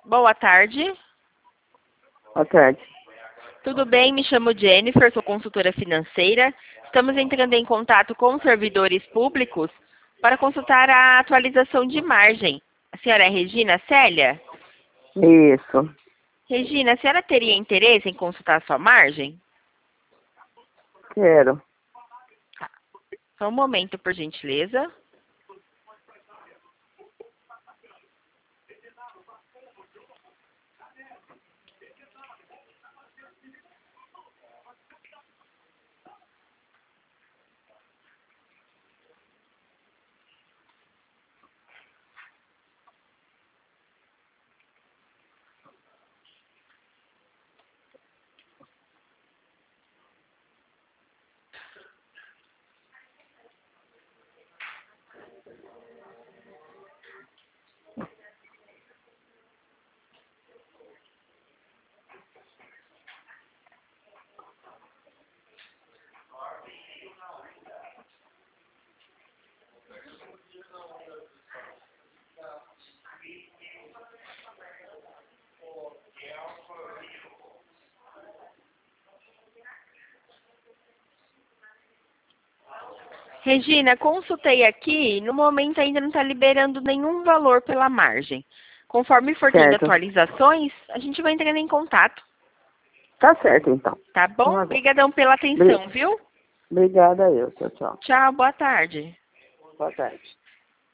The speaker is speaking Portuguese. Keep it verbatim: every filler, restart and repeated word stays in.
Boa tarde. Boa tarde. Tudo bem? Me chamo Jennifer, sou consultora financeira. Estamos entrando em contato com servidores públicos para consultar a atualização de margem. A senhora é Regina Célia? Isso. Regina, a senhora teria interesse em consultar a sua margem? Quero. Só um momento, por gentileza. Regina, consultei aqui, no momento ainda não está liberando nenhum valor pela margem. Conforme for tendo Certo. atualizações, a gente vai entrando em contato. Tá certo, então. Tá bom? Tá bom. Obrigadão pela atenção, viu? Obrigada eu. Tchau, tchau. Tchau, boa tarde. Boa tarde.